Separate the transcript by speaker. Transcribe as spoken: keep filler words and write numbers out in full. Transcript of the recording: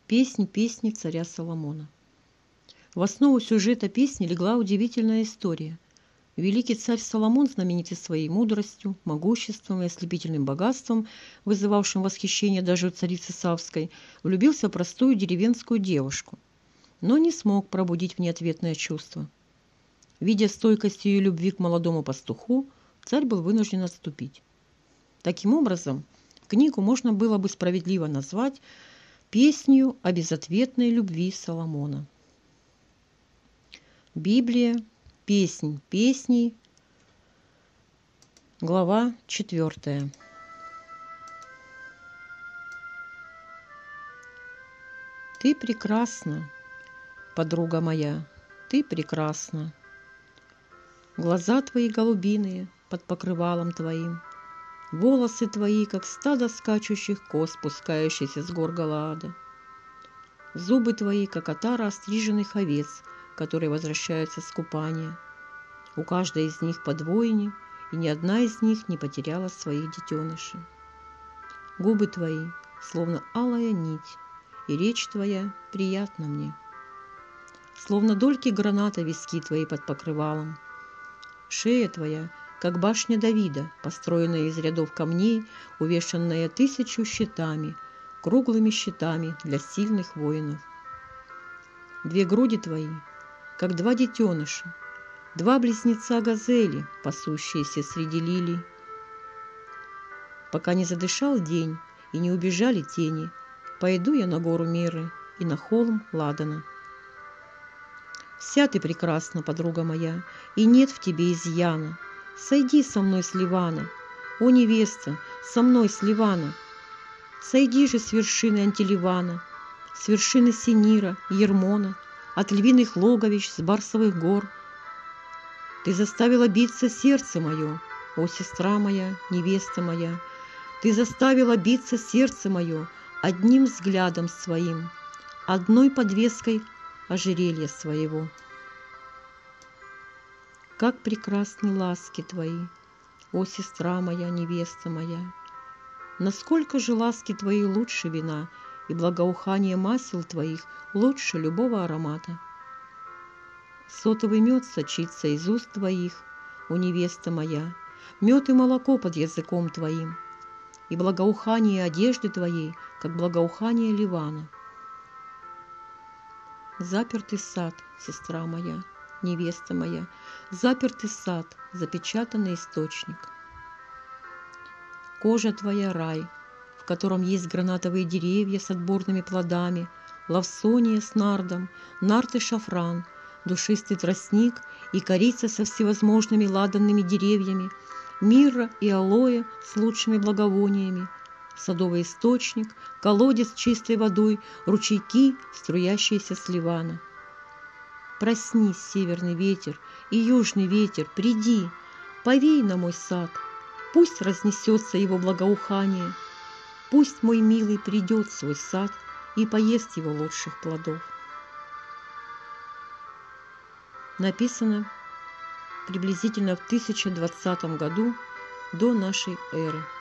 Speaker 1: Песнь песни царя Соломона. В основу сюжета песни легла удивительная история. Великий царь Соломон, знаменитый своей мудростью, могуществом и ослепительным богатством, вызывавшим восхищение даже у царицы Савской, влюбился в простую деревенскую девушку, но не смог пробудить в ней ответное чувство. Видя стойкость ее любви к молодому пастуху, царь был вынужден отступить. Таким образом, книгу можно было бы справедливо назвать песнью о безответной любви Соломона. Библия, песнь песней, глава четвертая. Ты прекрасна, подруга моя, ты прекрасна. Глаза твои голубиные под покрывалом твоим, волосы твои, как стадо скачущих коз, спускающихся с гор Галаада. Зубы твои, как отара остриженных овец, которые возвращаются с купания. У каждой из них по двойне, и ни одна из них не потеряла своих детенышей. Губы твои, словно алая нить, и речь твоя приятна мне. Словно дольки граната виски твои под покрывалом. Шея твоя, как башня Давида, построенная из рядов камней, увешанная тысячу щитами, круглыми щитами для сильных воинов. Две груди твои, как два детеныша, два близнеца газели, пасущиеся среди лилий. Пока не задышал день и не убежали тени, пойду я на гору Миры и на холм Ладана. Вся ты прекрасна, подруга моя, и нет в тебе изъяна. Сойди со мной с Ливана, о невеста, со мной с Ливана. Сойди же с вершины Антиливана, с вершины Синира, Ермона, от львиных логовищ, с барсовых гор. Ты заставила биться сердце мое, о сестра моя, невеста моя. Ты заставила биться сердце мое одним взглядом своим, одной подвеской ожерелья своего. Как прекрасны ласки твои, о сестра моя, невеста моя! Насколько же ласки твои лучше вина, и благоухание масел твоих лучше любого аромата. Сотовый мед сочится из уст твоих, о невеста моя, мед и молоко под языком твоим, и благоухание одежды твоей, как благоухание Ливана. Запертый сад, сестра моя, невеста моя, запертый сад, запечатанный источник. Кожа твоя рай, в котором есть гранатовые деревья с отборными плодами, лавсония с нардом, нард и шафран, душистый тростник и корица со всевозможными ладанными деревьями, мирра и алоэ с лучшими благовониями, садовый источник, колодец с чистой водой, ручейки, струящиеся с Ливана. Проснись, северный ветер и южный ветер, приди, повей на мой сад, пусть разнесется его благоухание, пусть мой милый придет в свой сад и поест его лучших плодов. Написано приблизительно в тысяча двадцатом году до нашей эры.